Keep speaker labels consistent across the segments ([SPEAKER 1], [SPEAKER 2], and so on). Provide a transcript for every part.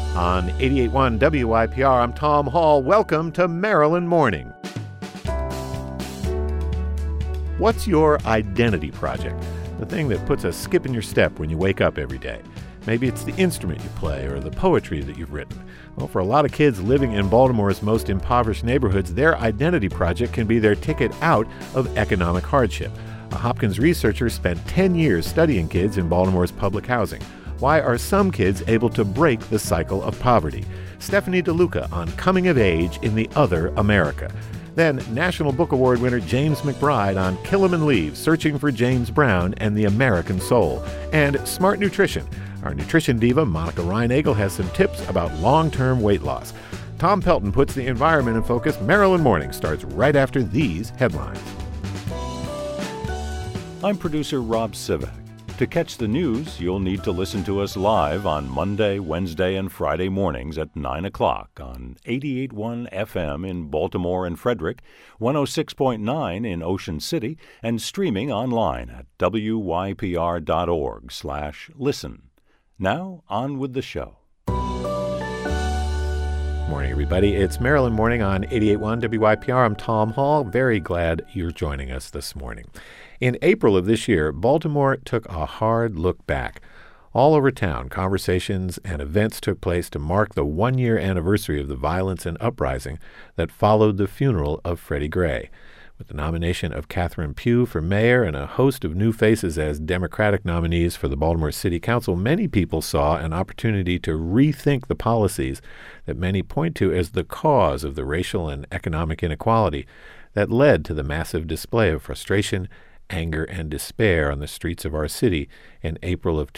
[SPEAKER 1] On 88.1 WYPR, I'm Tom Hall. Welcome to Maryland Morning. What's your identity project? The thing that puts a skip in your step when you wake up every day. Maybe it's the instrument you play or the poetry that you've written. Well, for a lot of kids living in Baltimore's most impoverished neighborhoods, their identity project can be their ticket out of economic hardship. A Hopkins researcher spent 10 years studying kids in Baltimore's public housing. Why are some kids able to break the cycle of poverty? Stephanie DeLuca on Coming of Age in the Other America. Then National Book Award winner James McBride on Kill 'Em and Leave, Searching for James Brown and the American Soul. And Smart Nutrition. Our nutrition diva, Monica Reinagel, has some tips about long-term weight loss. Tom Pelton puts the environment in focus. Maryland Morning starts right after these headlines.
[SPEAKER 2] I'm producer Rob Sivak. To catch the news, you'll need to listen to us live on Monday, Wednesday, and Friday mornings at 9 o'clock on 88.1 FM in Baltimore and Frederick, 106.9 in Ocean City, and streaming online at wypr.org/listen. Now, on with the show.
[SPEAKER 1] Morning, everybody. It's Maryland Morning on 88.1 WYPR. I'm Tom Hall. Very glad you're joining us this morning. In April of this year, Baltimore took a hard look back. All over town, conversations and events took place to mark the one-year anniversary of the violence and uprising that followed the funeral of Freddie Gray. With the nomination of Catherine Pugh for mayor and a host of new faces as Democratic nominees for the Baltimore City Council, many people saw an opportunity to rethink the policies that many point to as the cause of the racial and economic inequality that led to the massive display of frustration, anger, and despair on the streets of our city in April of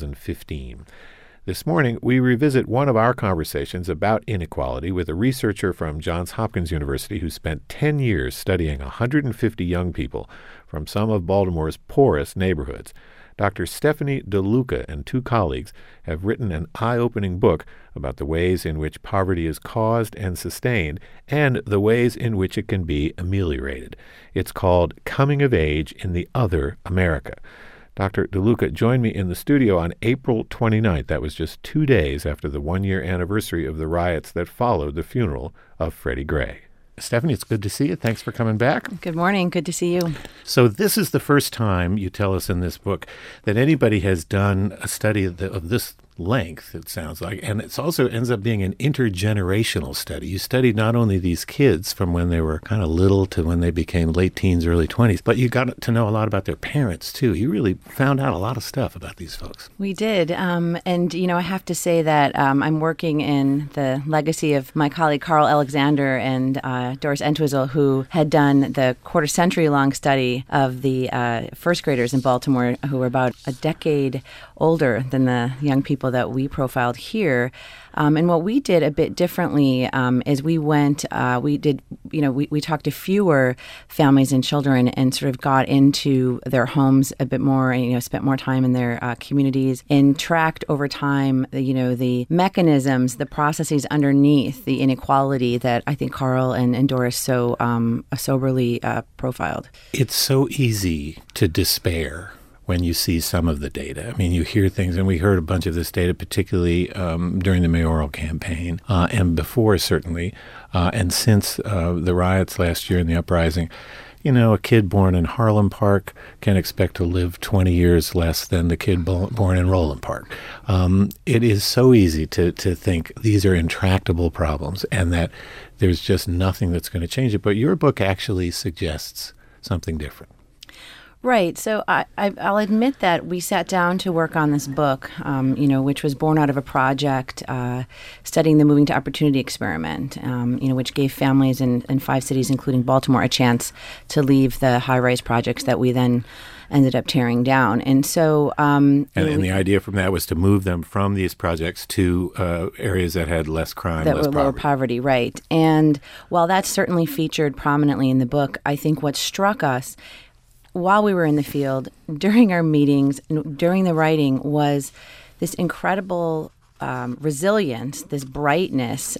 [SPEAKER 1] 2015. This morning, we revisit one of our conversations about inequality with a researcher from Johns Hopkins University who spent 10 years studying 150 young people from some of Baltimore's poorest neighborhoods. Dr. Stephanie DeLuca and two colleagues have written an eye-opening book about the ways in which poverty is caused and sustained and the ways in which it can be ameliorated. It's called Coming of Age in the Other America. Dr. DeLuca joined me in the studio on April 29th. That was just 2 days after the one-year anniversary of the riots that followed the funeral of Freddie Gray. Stephanie, it's good to see you. Thanks for coming back.
[SPEAKER 3] Good morning. Good to see you.
[SPEAKER 1] So this is the first time, you tell us in this book, that anybody has done a study of this length, it sounds like, and it also ends up being an intergenerational study. You studied not only these kids from when they were kind of little to when they became late teens, early 20s, but you got to know a lot about their parents, too. You really found out a lot of stuff about these folks.
[SPEAKER 3] We did. And, I have to say that I'm working in the legacy of my colleague Carl Alexander and Doris Entwistle, who had done the quarter-century-long study of the first graders in Baltimore who were about a decade older than the young people that we profiled here. And what we did a bit differently is we talked to fewer families and children and sort of got into their homes a bit more and, spent more time in their communities and tracked over time, the mechanisms, the processes underneath the inequality that I think Carl and Doris so soberly profiled.
[SPEAKER 1] It's so easy to despair when you see some of the data. I mean, you hear things, and we heard a bunch of this data, particularly during the mayoral campaign and before, certainly, and since the riots last year and the uprising. A kid born in Harlem Park can expect to live 20 years less than the kid born in Roland Park. It is so easy to think these are intractable problems and that there's just nothing that's going to change it. But your book actually suggests something different.
[SPEAKER 3] Right. So I'll admit that we sat down to work on this book, which was born out of a project studying the Moving to Opportunity experiment, which gave families in 5 cities, including Baltimore, a chance to leave the high-rise projects that we then ended up tearing down. And so... and
[SPEAKER 1] the idea from that was to move them from these projects to areas that had less crime,
[SPEAKER 3] that
[SPEAKER 1] less
[SPEAKER 3] were
[SPEAKER 1] poverty.
[SPEAKER 3] Lower poverty, right. And while that's certainly featured prominently in the book, I think what struck us while we were in the field, during our meetings, during the writing, was this incredible resilience, this brightness,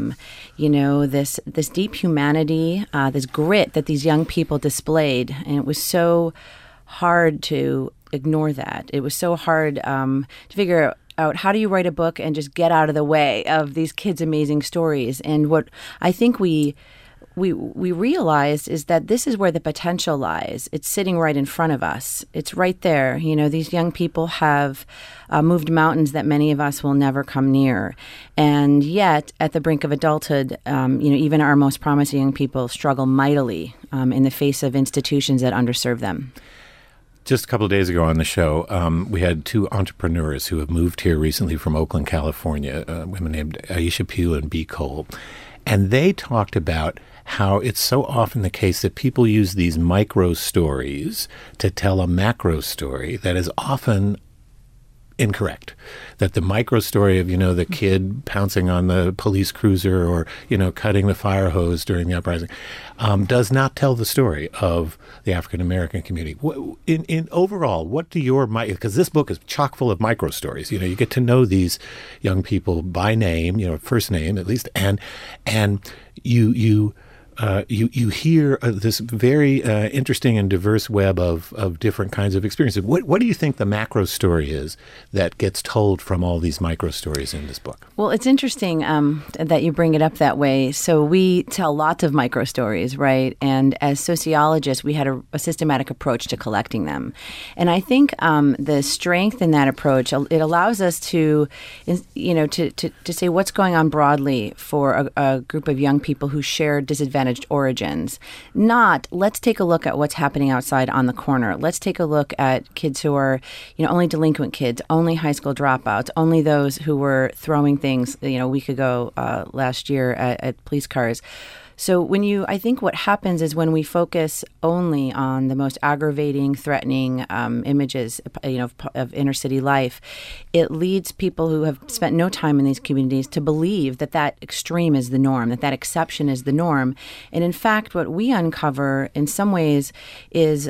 [SPEAKER 3] this deep humanity, this grit that these young people displayed. And it was so hard to ignore that. It was so hard to figure out how do you write a book and just get out of the way of these kids' amazing stories. And what I think we realized is that this is where the potential lies. It's sitting right in front of us. It's right there. These young people have moved mountains that many of us will never come near. And yet, at the brink of adulthood, even our most promising young people struggle mightily in the face of institutions that underserve them.
[SPEAKER 1] Just a couple of days ago on the show, we had two entrepreneurs who have moved here recently from Oakland, California, women named Aisha Pugh and B. Cole. And they talked about how it's so often the case that people use these micro stories to tell a macro story that is often incorrect. That the micro story of, the kid pouncing on the police cruiser or, cutting the fire hose during the uprising does not tell the story of the African American community. In overall, what do because this book is chock full of micro stories. You get to know these young people by name, first name at least, and you hear this very interesting and diverse web of different kinds of experiences. What do you think the macro story is that gets told from all these micro stories in this book?
[SPEAKER 3] Well, it's interesting that you bring it up that way. So we tell lots of micro stories, right? And as sociologists, we had a systematic approach to collecting them. And I think the strength in that approach, it allows us to say what's going on broadly for a group of young people who share disadvantaged origins. Not, let's take a look at what's happening outside on the corner. Let's take a look at kids who are, only delinquent kids, only high school dropouts, only those who were throwing things, a week ago last year at police cars. So I think what happens is when we focus only on the most aggravating, threatening images, of inner city life, it leads people who have spent no time in these communities to believe that extreme is the norm, that exception is the norm. And in fact, what we uncover in some ways is,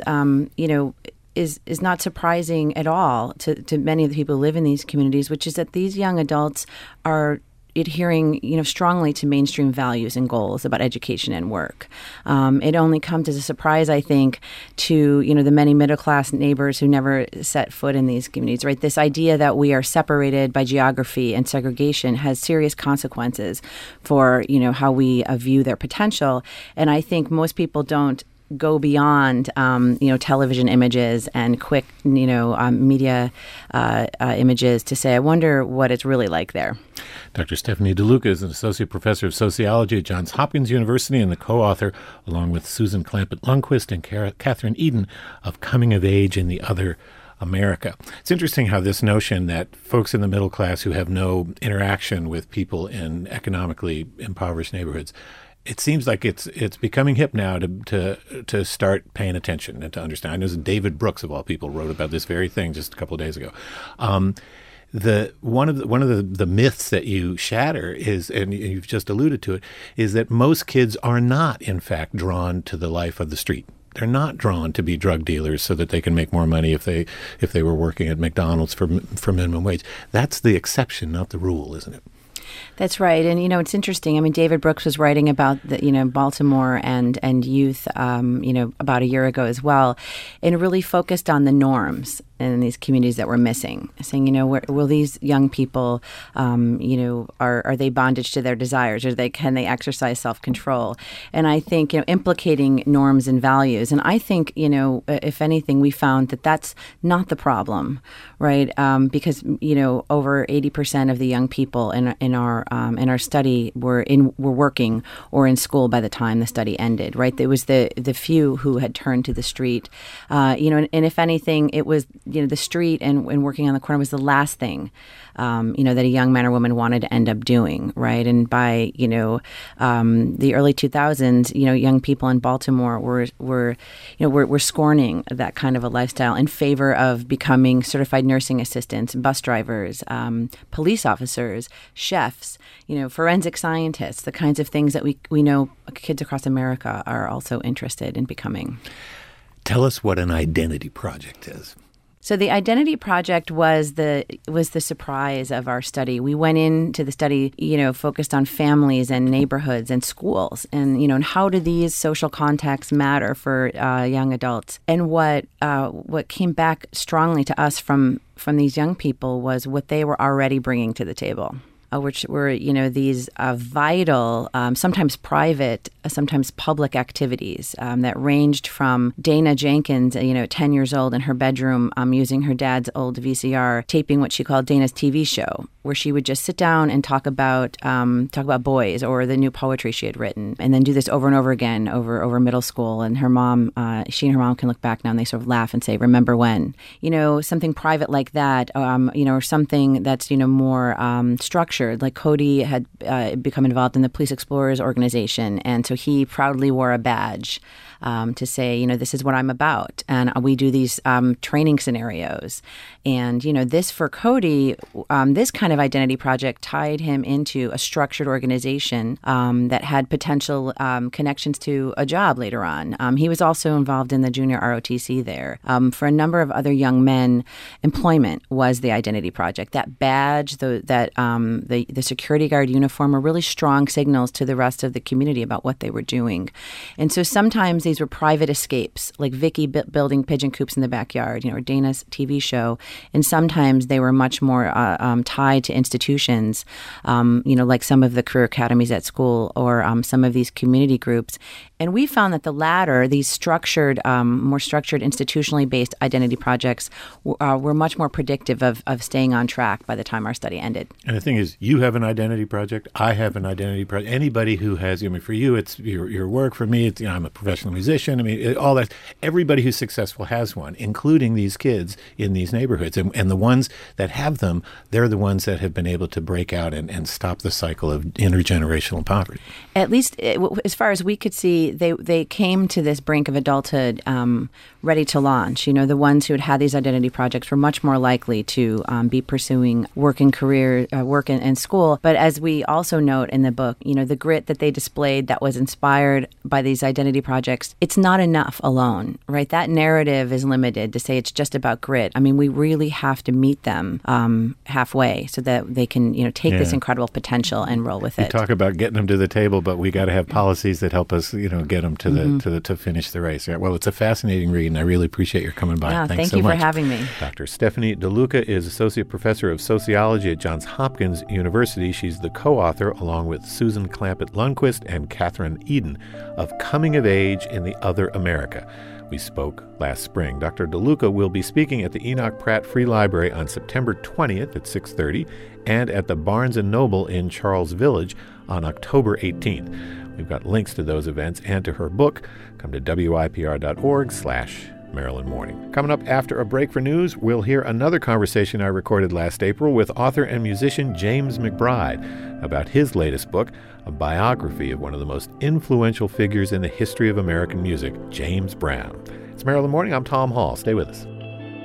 [SPEAKER 3] is not surprising at all to many of the people who live in these communities, which is that these young adults are adhering, strongly to mainstream values and goals about education and work. It only comes as a surprise, I think, to, the many middle-class neighbors who never set foot in these communities, right? This idea that we are separated by geography and segregation has serious consequences for, how we view their potential. And I think most people don't go beyond, television images and quick, media images to say, I wonder what it's really like there.
[SPEAKER 1] Dr. Stephanie DeLuca is an associate professor of sociology at Johns Hopkins University and the co-author, along with Susan Clampett-Lundquist and Catherine Eden, of Coming of Age in the Other America. It's interesting how this notion that folks in the middle class who have no interaction with people in economically impoverished neighborhoods, it seems like it's becoming hip now to start paying attention and to understand. I know David Brooks, of all people, wrote about this very thing just a couple of days ago. One of the myths that you shatter is, and you've just alluded to it, is that most kids are not, in fact, drawn to the life of the street. They're not drawn to be drug dealers so that they can make more money if they were working at McDonald's for minimum wage. That's the exception, not the rule, isn't it?
[SPEAKER 3] That's right. And, it's interesting. I mean, David Brooks was writing about Baltimore and youth, about a year ago as well, and really focused on the norms in these communities that were missing, saying, will these young people, are they bondage to their desires, or can they exercise self-control? And I think, implicating norms and values. And I think, if anything, we found that that's not the problem, right? Because, over 80% of the young people in our study were working or in school by the time the study ended, right? There was the few who had turned to the street, and if anything, it was, the street and working on the corner was the last thing, that a young man or woman wanted to end up doing, right? And by, the early 2000s, young people in Baltimore were scorning that kind of a lifestyle in favor of becoming certified nursing assistants, bus drivers, police officers, chefs, forensic scientists, the kinds of things that we know kids across America are also interested in becoming.
[SPEAKER 1] Tell us what an identity project is.
[SPEAKER 3] So the Identity Project was the surprise of our study. We went into the study, focused on families and neighborhoods and schools, and and how do these social contexts matter for young adults? And what came back strongly to us from these young people was what they were already bringing to the table, which were, these vital, sometimes private, sometimes public activities that ranged from Dana Jenkins, 10 years old in her bedroom, using her dad's old VCR, taping what she called Dana's TV show, where she would just sit down and talk about boys or the new poetry she had written, and then do this over and over again over middle school. And her mom, she and her mom can look back now and they sort of laugh and say, "Remember when?" Something private like that, or something that's more structured. Like Cody had become involved in the Police Explorers organization, and so he proudly wore a badge to say, this is what I'm about. And we do these training scenarios. And, this for Cody, this kind of identity project tied him into a structured organization that had potential connections to a job later on. He was also involved in the junior ROTC there. For a number of other young men, employment was the identity project. That badge, the security guard uniform were really strong signals to the rest of the community about what they were doing. And so sometimes these were private escapes, like Vicky building pigeon coops in the backyard, or Dana's TV show. And sometimes they were much more tied to institutions, like some of the career academies at school or some of these community groups. And we found that the latter, these structured, more structured, institutionally based identity projects were much more predictive of staying on track by the time our study ended.
[SPEAKER 1] And the thing is, you have an identity project. I have an identity project. Anybody who has, for you, it's your work. For me, it's, I'm a professional musician. All that. Everybody who's successful has one, including these kids in these neighborhoods. And the ones that have them, they're the ones that have been able to break out and stop the cycle of intergenerational poverty.
[SPEAKER 3] At least, as far as we could see, they came to this brink of adulthood ready to launch. The ones who had had these identity projects were much more likely to be pursuing work and career, work and school. But as we also note in the book, the grit that they displayed that was inspired by these identity projects, it's not enough alone, right? That narrative is limited to say it's just about grit. We really have to meet them halfway so that they can, take this incredible potential and roll with it.
[SPEAKER 1] You talk about getting them to the table, but we got to have policies that help us, get them to finish the race. Yeah, well, it's a fascinating read, and I really appreciate your coming by.
[SPEAKER 3] Yeah,
[SPEAKER 1] Thanks
[SPEAKER 3] thank you
[SPEAKER 1] so much
[SPEAKER 3] for having me.
[SPEAKER 1] Dr. Stephanie DeLuca is Associate Professor of Sociology at Johns Hopkins University. She's the co-author, along with Susan Clampett Lundquist and Catherine Eden, of Coming of Age in the Other America. We spoke last spring. Dr. DeLuca will be speaking at the Enoch Pratt Free Library on September 20th at 6:30 and at the Barnes & Noble in Charles Village on October 18th. We've got links to those events and to her book. Come to WYPR.org/Maryland Morning. Coming up after a break for news, we'll hear another conversation I recorded last April with author and musician James McBride about his latest book, a biography of one of the most influential figures in the history of American music, James Brown. It's Maryland Morning. I'm Tom Hall. Stay with us.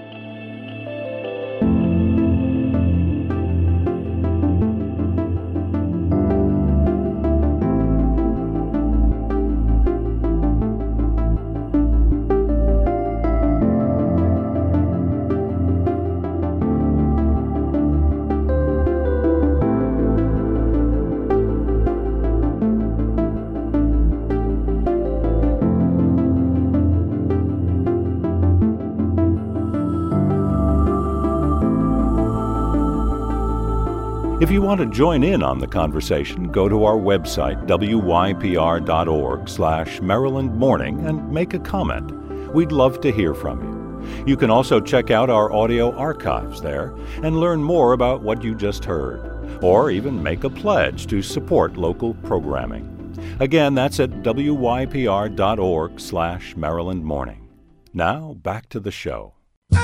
[SPEAKER 2] If you want to join in on the conversation, go to our website, wypr.org/Maryland Morning, and make a comment. We'd love to hear from you. You can also check out our audio archives there and learn more about what you just heard, or even make a pledge to support local programming. Again, that's at wypr.org/Maryland Morning. Now, back to the show.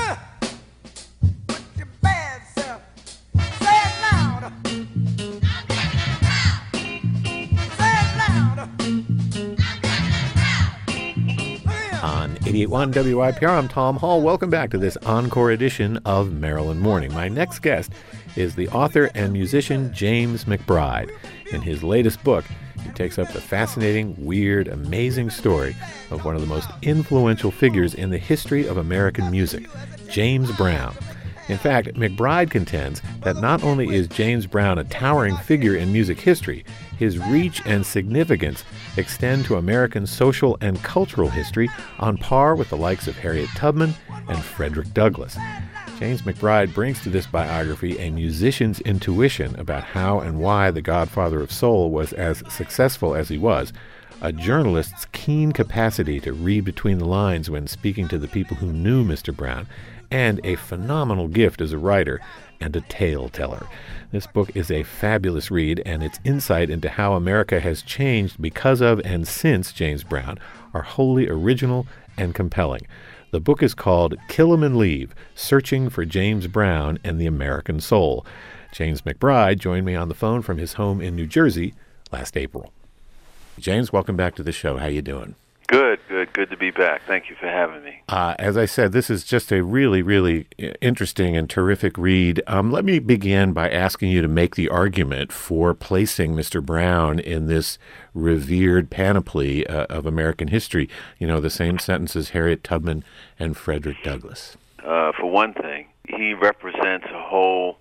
[SPEAKER 1] On 88.1 WYPR, I'm Tom Hall. Welcome back to this encore edition of Maryland Morning. My next guest is the author and musician James McBride. In his latest book, he takes up the fascinating, weird, amazing story of one of the most influential figures in the history of American music, James Brown. In fact, McBride contends that not only is James Brown a towering figure in music history, his reach and significance extend to American social and cultural history on par with the likes of Harriet Tubman and Frederick Douglass. James McBride brings to this biography a musician's intuition about how and why the Godfather of Soul was as successful as he was, a journalist's keen capacity to read between the lines when speaking to the people who knew Mr. Brown, and a phenomenal gift as a writer and a tale teller. This book is a fabulous read, and its insight into how America has changed because of and since James Brown are wholly original and compelling. The book is called Kill 'Em and Leave, Searching for James Brown and the American Soul. James McBride joined me on the phone from his home in New Jersey last April. James, welcome back to the show. How you doing?
[SPEAKER 4] Good to be back. Thank you for having me.
[SPEAKER 1] As I said, this is just a really, really interesting and terrific read. Let me begin by asking you to make the argument for placing Mr. Brown in this revered panoply of American history. You know, the same sentence as Harriet Tubman and Frederick Douglass.
[SPEAKER 4] For one thing, he represents a whole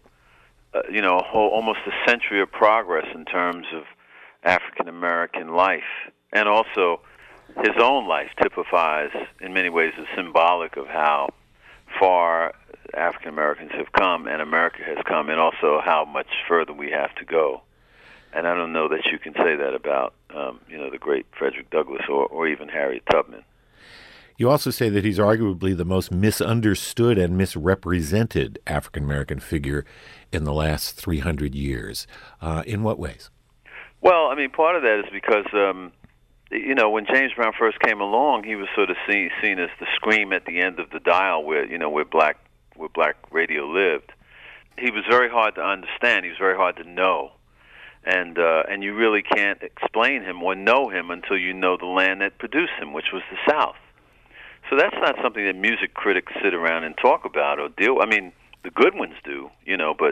[SPEAKER 4] almost a century of progress in terms of African American life, and also his own life typifies, in many ways, is symbolic of how far African Americans have come and America has come, and also how much further we have to go. And I don't know that you can say that about, the great Frederick Douglass or even Harriet Tubman.
[SPEAKER 1] You also say that he's arguably the most misunderstood and misrepresented African American figure in the last 300 years. In what ways?
[SPEAKER 4] Well, I mean, part of that is because when James Brown first came along, he was sort of seen as the scream at the end of the dial where black radio lived. He was very hard to understand. He was very hard to know, and you really can't explain him or know him until you know the land that produced him, which was the South. So that's not something that music critics sit around and talk about or deal. I mean, the good ones do, but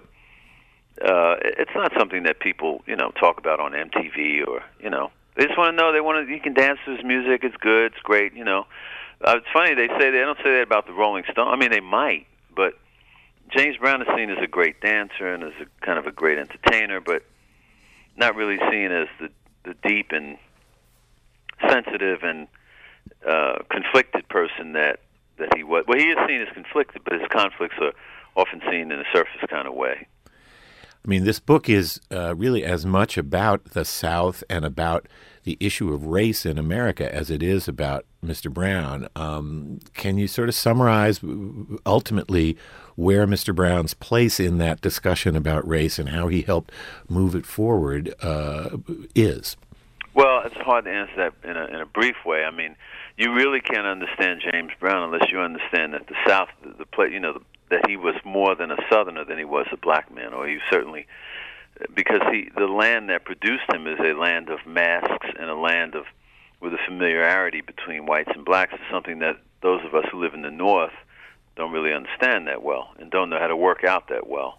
[SPEAKER 4] it's not something that people talk about on MTV or They just want to know. You can dance to his music. It's good. It's great. It's funny they don't say that about the Rolling Stones. I mean, they might, but James Brown is seen as a great dancer and as a kind of a great entertainer, but not really seen as the deep and sensitive and conflicted person that he was. Well, he is seen as conflicted, but his conflicts are often seen in a surface kind of way.
[SPEAKER 1] I mean, this book is really as much about the South and about the issue of race in America as it is about Mr. Brown. Can you sort of summarize ultimately where Mr. Brown's place in that discussion about race and how he helped move it forward is?
[SPEAKER 4] Well, it's hard to answer that in a brief way. I mean, you really can't understand James Brown unless you understand that the South, that he was more than a Southerner than he was a black man, or he certainly, because the land that produced him is a land of masks and a land with a familiarity between whites and blacks is something that those of us who live in the North don't really understand that well and don't know how to work out that well.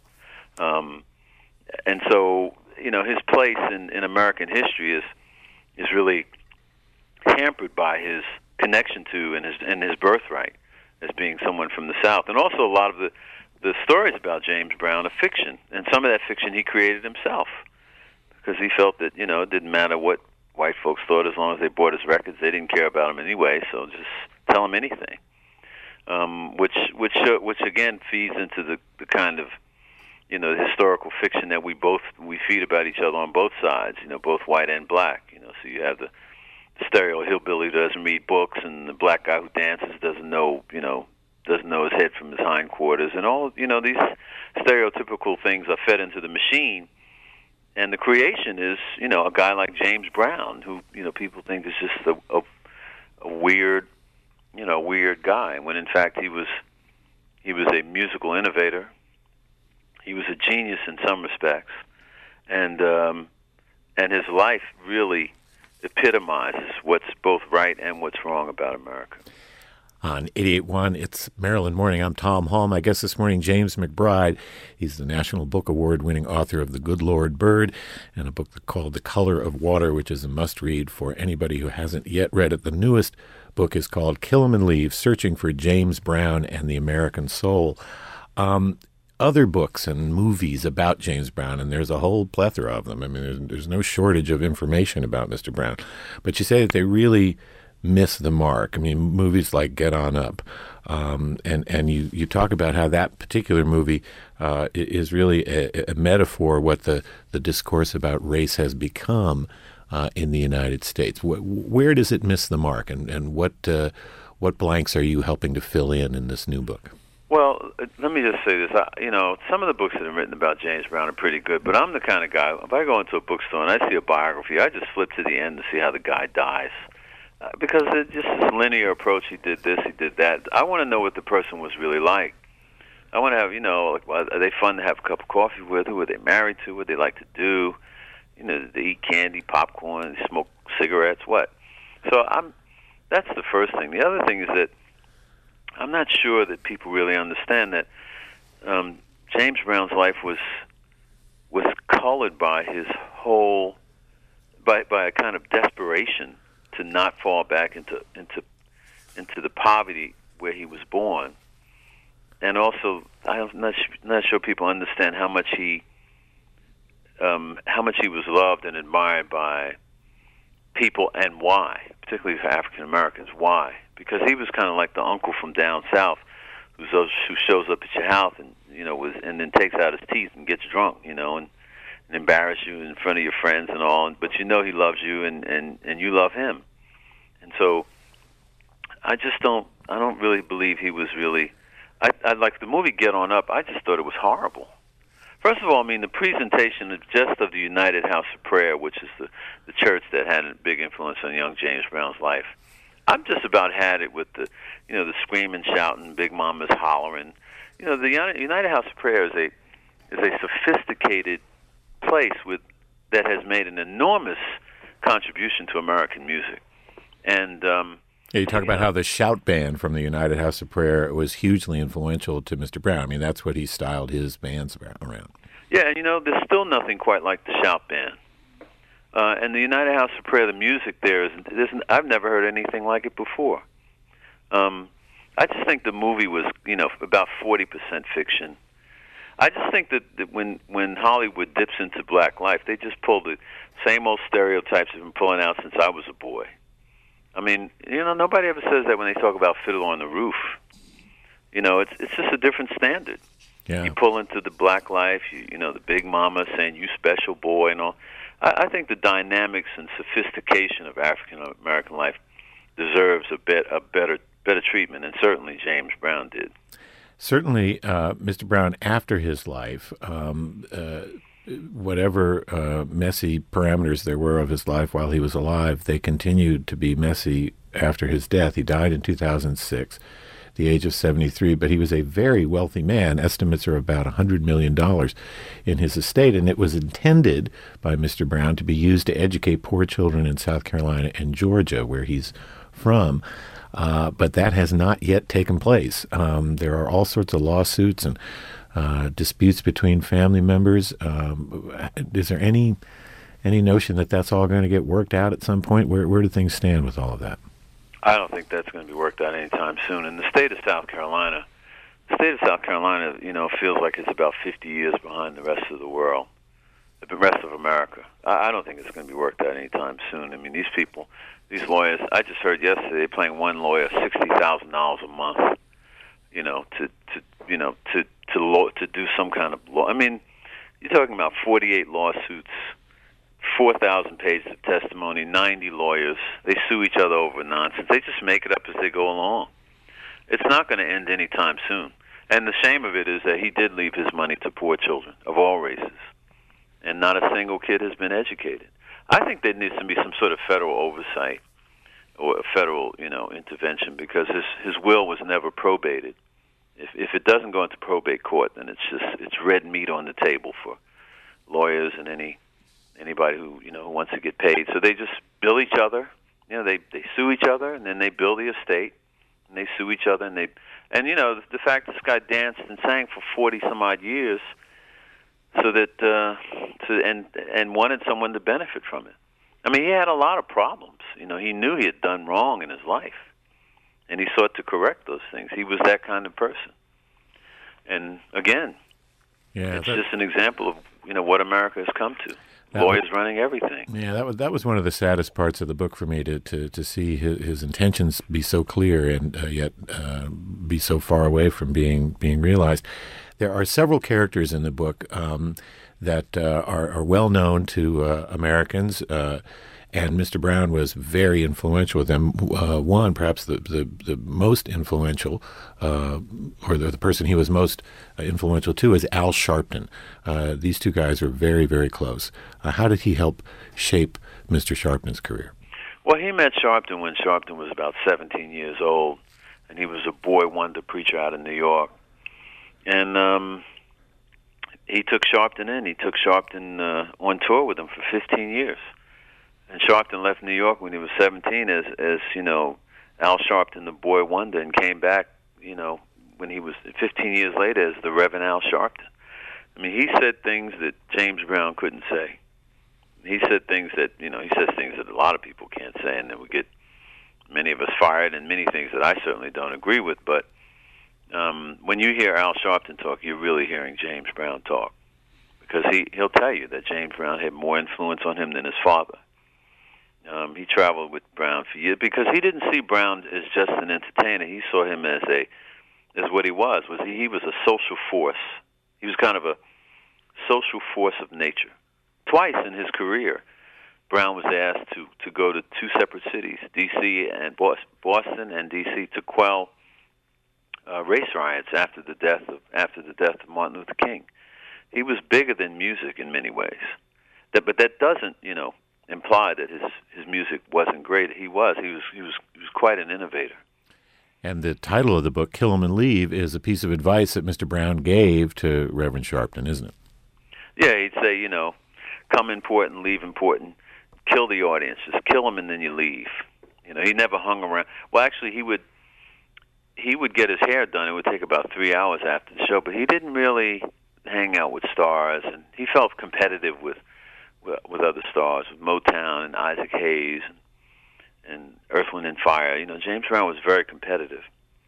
[SPEAKER 4] And so, his place in American history is really hampered by his connection to and his birthright as being someone from the South. And also a lot of the stories about James Brown are fiction, and some of that fiction he created himself because he felt that, it didn't matter what white folks thought as long as they bought his records. They didn't care about him anyway, so just tell him anything, which again feeds into the kind of, the historical fiction that we feed about each other on both sides, both white and black. So you have the stereo hillbilly who doesn't read books, and the black guy who dances doesn't know his head from his hindquarters, and all these stereotypical things are fed into the machine. And the creation is a guy like James Brown, who people think is just a weird guy, when in fact he was a musical innovator. He was a genius in some respects, and his life really epitomizes what's both right and what's wrong about America.
[SPEAKER 1] On 88.1, it's Maryland Morning. I'm Tom Hall. My guest this morning, James McBride. He's the National Book Award-winning author of The Good Lord Bird and a book called The Color of Water, which is a must-read for anybody who hasn't yet read it. The newest book is called Kill 'Em and Leave, Searching for James Brown and the American Soul. Other books and movies about James Brown, and there's a whole plethora of them. I mean, there's no shortage of information about Mr. Brown. But you say that they really miss the mark. I mean, movies like Get On Up, and you talk about how that particular movie is really a metaphor what the discourse about race has become in the United States. Where does it miss the mark, and what blanks are you helping to fill in this new book?
[SPEAKER 4] Well, let me just say this. Some of the books that are written about James Brown are pretty good, but I'm the kind of guy, if I go into a bookstore and I see a biography, I just flip to the end to see how the guy dies. Because it's just this linear approach. He did this, he did that. I want to know what the person was really like. I want to have, are they fun to have a cup of coffee with? Who were they married to? What they like to do? Did they eat candy, popcorn, smoke cigarettes? What? So that's the first thing. The other thing is that I'm not sure that people really understand that James Brown's life was colored by his whole, by a kind of desperation to not fall back into the poverty where he was born, and also I'm not sure people understand how much he was loved and admired by people, and why, particularly for African Americans. Why? Because he was kind of like the uncle from down south who shows up at your house and and then takes out his teeth and gets drunk, and embarrass you in front of your friends and all, but he loves you and you love him. And so I don't really believe he was really, I like the movie Get On Up, I just thought it was horrible. First of all, the presentation of the United House of Prayer, which is the church that had a big influence on young James Brown's life. I've just about had it with the screaming, shouting, Big Mama's hollering. The United House of Prayer is a sophisticated place that has made an enormous contribution to American music. And
[SPEAKER 1] you talk about how the shout band from the United House of Prayer was hugely influential to Mr. Brown. I mean, that's what he styled his bands around.
[SPEAKER 4] Yeah, there's still nothing quite like the shout band. And the United House of Prayer, the music there I've never heard anything like it before. I just think the movie was, about 40% fiction. I just think that when Hollywood dips into black life, they just pull the same old stereotypes they've been pulling out since I was a boy. Nobody ever says that when they talk about Fiddler on the Roof. It's just a different standard.
[SPEAKER 1] Yeah.
[SPEAKER 4] You pull into the black life, the Big Mama saying, "You special boy," and all. I think the dynamics and sophistication of African American life deserves a better treatment, and certainly James Brown did.
[SPEAKER 1] Certainly, Mr. Brown, after his life, whatever messy parameters there were of his life while he was alive, they continued to be messy after his death. He died in 2006, at the age of 73, but he was a very wealthy man. Estimates are about $100 million in his estate, and it was intended by Mr. Brown to be used to educate poor children in South Carolina and Georgia, where he's from. But that has not yet taken place. There are all sorts of lawsuits and disputes between family members. Is there any notion that that's all going to get worked out at some point? Where do things stand with all of that?
[SPEAKER 4] I don't think that's going to be worked out anytime soon. In the state of South Carolina, feels like it's about 50 years behind the rest of the world, the rest of America. I don't think it's going to be worked out anytime soon. These people, these lawyers, I just heard yesterday they're paying one lawyer $60,000 a month, to do some kind of law. You're talking about 48 lawsuits, 4,000 pages of testimony, 90 lawyers. They sue each other over nonsense. They just make it up as they go along. It's not going to end anytime soon. And the shame of it is that he did leave his money to poor children of all races, and not a single kid has been educated. I think there needs to be some sort of federal oversight or a federal, intervention, because his will was never probated. If it doesn't go into probate court, then it's red meat on the table for lawyers and anybody who wants to get paid. So they just bill each other. They sue each other, and then they bill the estate, and they sue each other, and the fact this guy danced and sang for 40 some odd years, so that and wanted someone to benefit from it. I mean, he had a lot of problems. He knew he had done wrong in his life, and he sought to correct those things. He was that kind of person. And again, it's just an example of what America has come to. Lawyers running everything.
[SPEAKER 1] Yeah, that was one of the saddest parts of the book for me to see his intentions be so clear and yet be so far away from being realized. There are several characters in the book that are well known to Americans, and Mr. Brown was very influential with them. One, perhaps the most influential, or the person he was most influential to, is Al Sharpton. These two guys are very, very close. How did he help shape Mr. Sharpton's career?
[SPEAKER 4] Well, he met Sharpton when Sharpton was about 17 years old, and he was a boy wonder preacher out in New York. And he took Sharpton in. He took Sharpton on tour with him for 15 years. And Sharpton left New York when he was 17 as Al Sharpton, the boy wonder, and came back, when he was 15 years later as the Reverend Al Sharpton. I mean, he said things that James Brown couldn't say. He said things that, he says things that a lot of people can't say, and then we get many of us fired, and many things that I certainly don't agree with. But when you hear Al Sharpton talk, you're really hearing James Brown talk, because he'll tell you that James Brown had more influence on him than his father. He traveled with Brown for years because he didn't see Brown as just an entertainer. He saw him as what he was he was a social force. He was kind of a social force of nature. Twice in his career, Brown was asked to go to two separate cities, D.C. and Boston and D.C., to quell race riots after the death of Martin Luther King. He was bigger than music in many ways. But that doesn't, imply that his music wasn't great. He was quite an innovator.
[SPEAKER 1] And the title of the book, Kill 'Em and Leave, is a piece of advice that Mr. Brown gave to Reverend Sharpton, isn't it?
[SPEAKER 4] Yeah, he'd say, come important, leave important, kill the audience, just kill them and then you leave. He never hung around. Well, actually, he would get his hair done. It would take about 3 hours after the show, but he didn't really hang out with stars, and he felt competitive with other stars, with Motown and Isaac Hayes and Earth, Wind and Fire. James Brown was very competitive,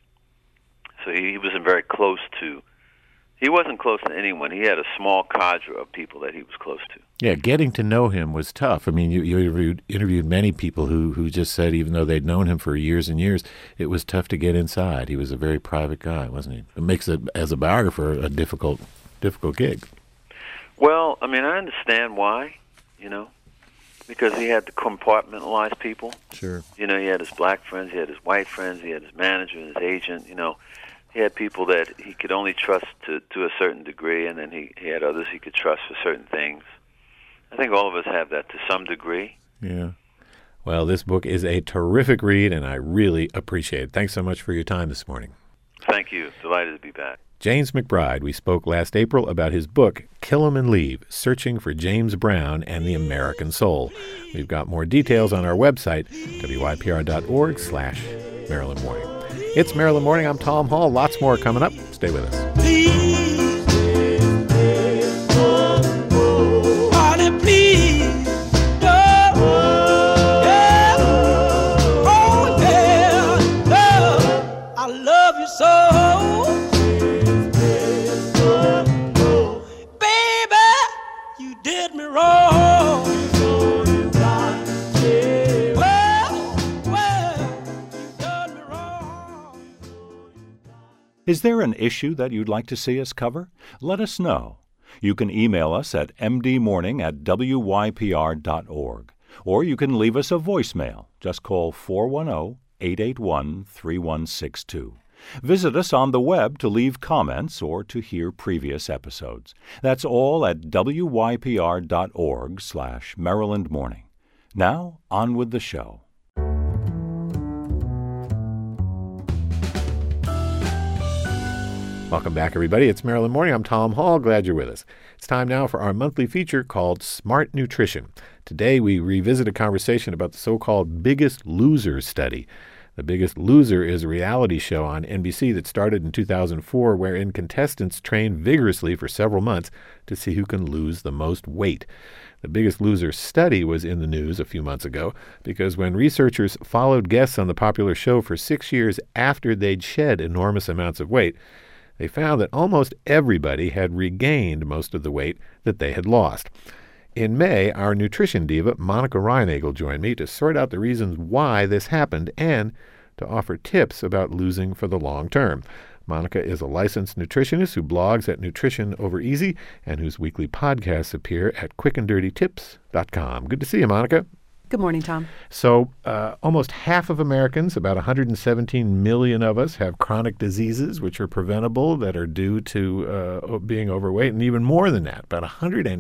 [SPEAKER 4] so he wasn't very close to. He wasn't close to anyone. He had a small cadre of people that he was close to.
[SPEAKER 1] Yeah, getting to know him was tough. I mean, you interviewed many people who just said, even though they'd known him for years and years, it was tough to get inside. He was a very private guy, wasn't he? It makes it, as a biographer, a difficult gig.
[SPEAKER 4] Well, I mean, I understand why, because he had to compartmentalize people.
[SPEAKER 1] Sure.
[SPEAKER 4] He had his black friends, he had his white friends, he had his manager and his agent, He had people that he could only trust to a certain degree, and then he had others he could trust for certain things. I think all of us have that to some degree.
[SPEAKER 1] Yeah. Well, this book is a terrific read, and I really appreciate it. Thanks so much for your time this morning.
[SPEAKER 4] Thank you. Delighted to be back.
[SPEAKER 1] James McBride. We spoke last April about his book, Kill 'Em and Leave, Searching for James Brown and the American Soul. We've got more details on our website, wypr.org/Maryland Morning. It's Maryland Morning. I'm Tom Hall. Lots more coming up. Stay with us.
[SPEAKER 5] Please, honey, please, no, yeah, oh yeah, no, I love you so.
[SPEAKER 2] Is there an issue that you'd like to see us cover? Let us know. You can email us at mdmorning@wypr.org, or you can leave us a voicemail. Just call 410-881-3162. Visit us on the web to leave comments or to hear previous episodes. That's all at wypr.org/Maryland Morning. Now, on with the show.
[SPEAKER 1] Welcome back, everybody. It's Maryland Morning. I'm Tom Hall. Glad you're with us. It's time now for our monthly feature called Smart Nutrition. Today, we revisit a conversation about the so-called Biggest Loser study. The Biggest Loser is a reality show on NBC that started in 2004, wherein contestants train vigorously for several months to see who can lose the most weight. The Biggest Loser study was in the news a few months ago because when researchers followed guests on the popular show for 6 years after they'd shed enormous amounts of weight, they found that almost everybody had regained most of the weight that they had lost. In May, our nutrition diva, Monica Reinagel, joined me to sort out the reasons why this happened and to offer tips about losing for the long term. Monica is a licensed nutritionist who blogs at Nutrition Over Easy and whose weekly podcasts appear at quickanddirtytips.com. Good to see you, Monica.
[SPEAKER 6] Good morning, Tom.
[SPEAKER 1] So almost half of Americans, about 117 million of us, have chronic diseases which are preventable that are due to being overweight. And even more than that, about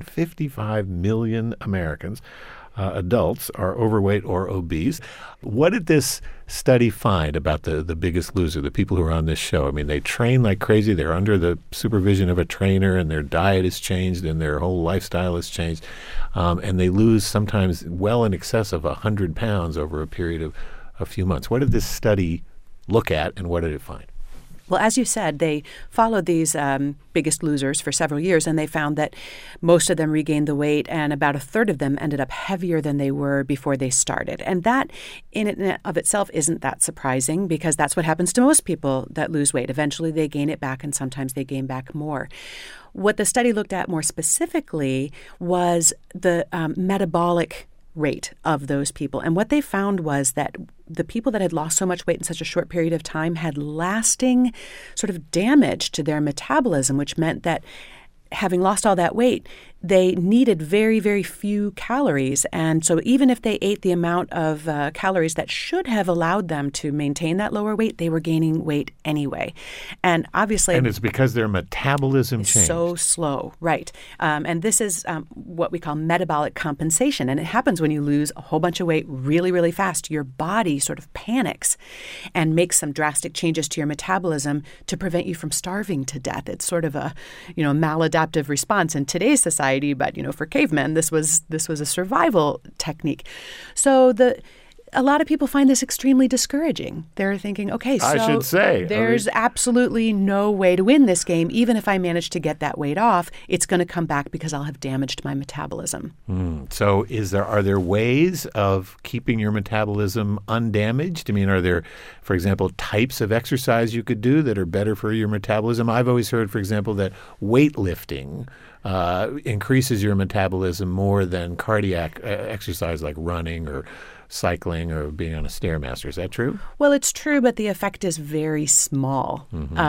[SPEAKER 1] 155 million Americans, adults, are overweight or obese. What did this study find about the Biggest Loser, the people who are on this show? I mean, they train like crazy. They're under the supervision of a trainer, and their diet has changed, and their whole lifestyle has changed. And they lose sometimes well in excess of 100 pounds over a period of a few months. What did this study look at, and what did it find?
[SPEAKER 6] Well, as you said, they followed these Biggest Losers for several years, and they found that most of them regained the weight, and about a third of them ended up heavier than they were before they started. And that, in and of itself, isn't that surprising because that's what happens to most people that lose weight. Eventually, they gain it back, and sometimes they gain back more. What the study looked at more specifically was the metabolic rate of those people. And what they found was that the people that had lost so much weight in such a short period of time had lasting sort of damage to their metabolism, which meant that having lost all that weight, they needed very, very few calories. And so even if they ate the amount of calories that should have allowed them to maintain that lower weight, they were gaining weight anyway. And obviously...
[SPEAKER 1] And it's because their metabolism changed.
[SPEAKER 6] So slow, right. And this is what we call metabolic compensation. And it happens when you lose a whole bunch of weight really, really fast. Your body sort of panics and makes some drastic changes to your metabolism to prevent you from starving to death. It's sort of a, maladaptive response in today's society. But, for cavemen, this was a survival technique. So a lot of people find this extremely discouraging. They're thinking, okay, so
[SPEAKER 1] I should say,
[SPEAKER 6] there's absolutely no way to win this game. Even if I manage to get that weight off, it's going to come back because I'll have damaged my metabolism.
[SPEAKER 1] So are there ways of keeping your metabolism undamaged? I mean, are there, for example, types of exercise you could do that are better for your metabolism? I've always heard, for example, that weightlifting increases your metabolism more than cardiac exercise like running or cycling or being on a Stairmaster. Is that true?
[SPEAKER 6] Well, it's true, but the effect is very small.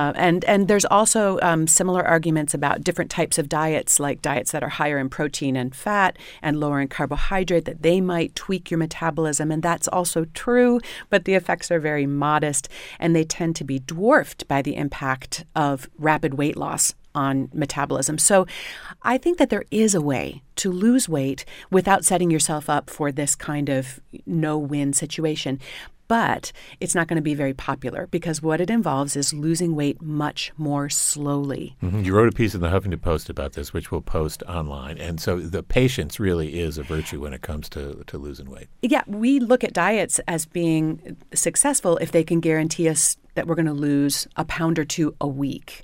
[SPEAKER 6] And there's also similar arguments about different types of diets, like diets that are higher in protein and fat and lower in carbohydrate, that they might tweak your metabolism. And that's also true, but the effects are very modest, and they tend to be dwarfed by the impact of rapid weight loss on metabolism. So I think that there is a way to lose weight without setting yourself up for this kind of no-win situation. But it's not going to be very popular because what it involves is losing weight much more slowly.
[SPEAKER 1] You wrote a piece in the Huffington Post about this, which we'll post online. And so the patience really is a virtue when it comes to losing weight.
[SPEAKER 6] Yeah, we look at diets as being successful if they can guarantee us that we're going to lose a pound or two a week.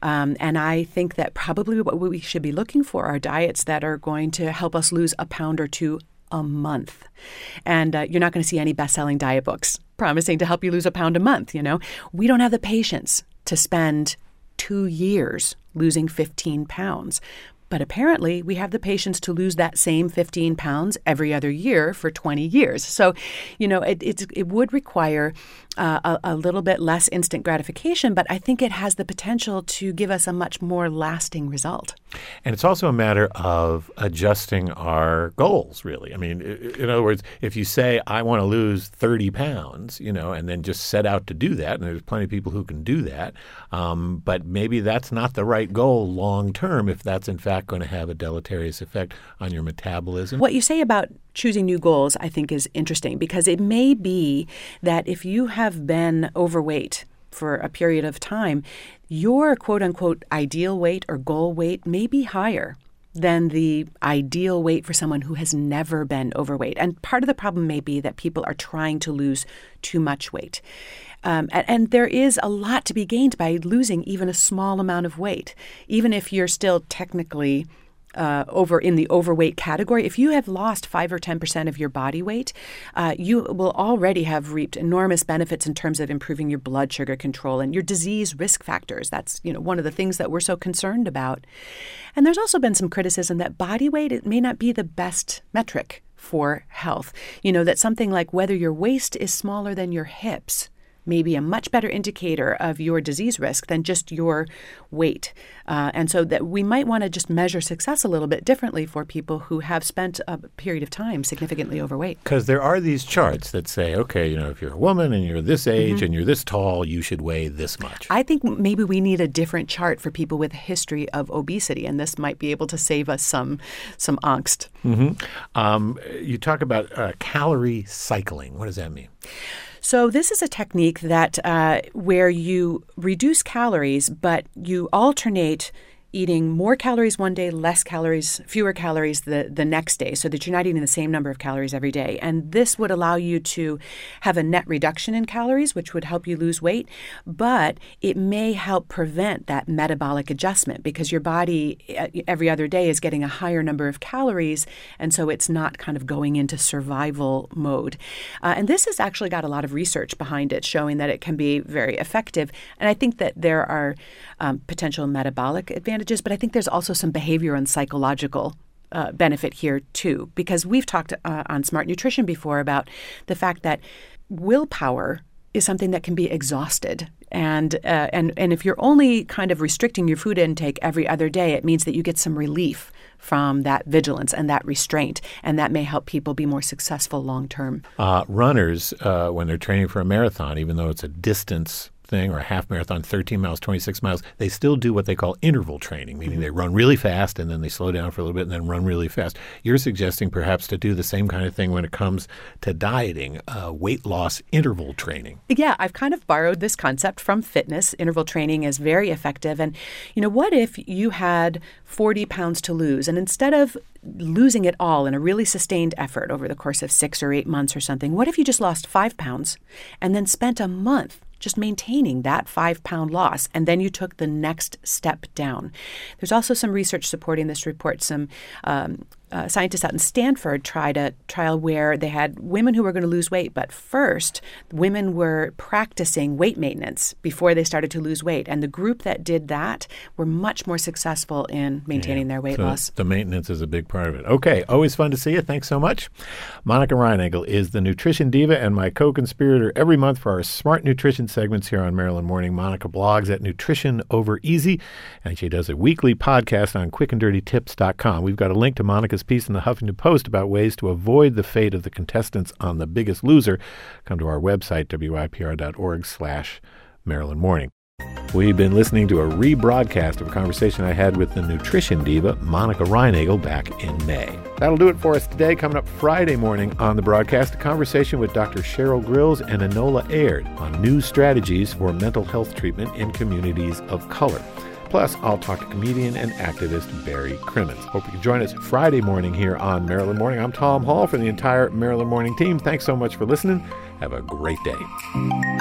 [SPEAKER 6] And I think that probably what we should be looking for are diets that are going to help us lose a pound or two a month. And you're not going to see any best-selling diet books promising to help you lose a pound a month, We don't have the patience to spend 2 years losing 15 pounds. But apparently, we have the patience to lose that same 15 pounds every other year for 20 years. So, it would require a little bit less instant gratification, but I think it has the potential to give us a much more lasting result.
[SPEAKER 1] And it's also a matter of adjusting our goals, really. I mean, in other words, if you say, I want to lose 30 pounds, and then just set out to do that, and there's plenty of people who can do that, but maybe that's not the right goal long term if that's in fact going to have a deleterious effect on your metabolism.
[SPEAKER 6] What you say about choosing new goals, I think, is interesting because it may be that if you have been overweight for a period of time, your quote-unquote ideal weight or goal weight may be higher than the ideal weight for someone who has never been overweight. And part of the problem may be that people are trying to lose too much weight. And there is a lot to be gained by losing even a small amount of weight, even if you're still technically over in the overweight category. If you have lost 5 or 10% of your body weight, you will already have reaped enormous benefits in terms of improving your blood sugar control and your disease risk factors. That's, one of the things that we're so concerned about. And there's also been some criticism that body weight, it may not be the best metric for health. That something like whether your waist is smaller than your hips may be a much better indicator of your disease risk than just your weight. And so that we might want to just measure success a little bit differently for people who have spent a period of time significantly overweight.
[SPEAKER 1] Because there are these charts that say, okay, if you're a woman and you're this age and you're this tall, you should weigh this much.
[SPEAKER 6] I think maybe we need a different chart for people with a history of obesity, and this might be able to save us some angst.
[SPEAKER 1] You talk about calorie cycling. What does that mean?
[SPEAKER 6] So this is a technique that where you reduce calories, but you alternate eating more calories one day, less calories, fewer calories the next day, so that you're not eating the same number of calories every day. And this would allow you to have a net reduction in calories, which would help you lose weight, but it may help prevent that metabolic adjustment because your body every other day is getting a higher number of calories, and so it's not kind of going into survival mode. And this has actually got a lot of research behind it showing that it can be very effective. And I think that there are potential metabolic advantages, but I think there's also some behavior and psychological benefit here too, because we've talked on Smart Nutrition before about the fact that willpower is something that can be exhausted. And if you're only kind of restricting your food intake every other day, it means that you get some relief from that vigilance and that restraint, and that may help people be more successful long term.
[SPEAKER 1] Runners, when they're training for a marathon, even though it's a distance thing or a half marathon, 13 miles, 26 miles, they still do what they call interval training, meaning they run really fast and then they slow down for a little bit and then run really fast. You're suggesting perhaps to do the same kind of thing when it comes to dieting, weight loss interval training.
[SPEAKER 6] Yeah, I've kind of borrowed this concept from fitness. Interval training is very effective. And, what if you had 40 pounds to lose, and instead of losing it all in a really sustained effort over the course of 6 or 8 months or something, what if you just lost 5 pounds and then spent a month just maintaining that 5-pound loss, and then you took the next step down? There's also some research supporting this report. Some scientists out in Stanford tried a trial where they had women who were going to lose weight, but first, women were practicing weight maintenance before they started to lose weight. And the group that did that were much more successful in maintaining their weight loss.
[SPEAKER 1] The maintenance is a big part of it. Okay, always fun to see you. Thanks so much. Monica Reinagel is the nutrition diva and my co-conspirator every month for our Smart Nutrition segments here on Maryland Morning. Monica blogs at Nutrition Over Easy, and she does a weekly podcast on quickanddirtytips.com. We've got a link to Monica's piece in the Huffington Post about ways to avoid the fate of the contestants on The Biggest Loser. Come to our website, wypr.org/Maryland Morning. We've been listening to a rebroadcast of a conversation I had with the nutrition diva, Monica Reinagel, back in May. That'll do it for us today. Coming up Friday morning on the broadcast, a conversation with Dr. Cheryl Grills and Enola Aird on new strategies for mental health treatment in communities of color. Plus, I'll talk to comedian and activist Barry Crimmins. Hope you can join us Friday morning here on Maryland Morning. I'm Tom Hall for the entire Maryland Morning team. Thanks so much for listening. Have a great day.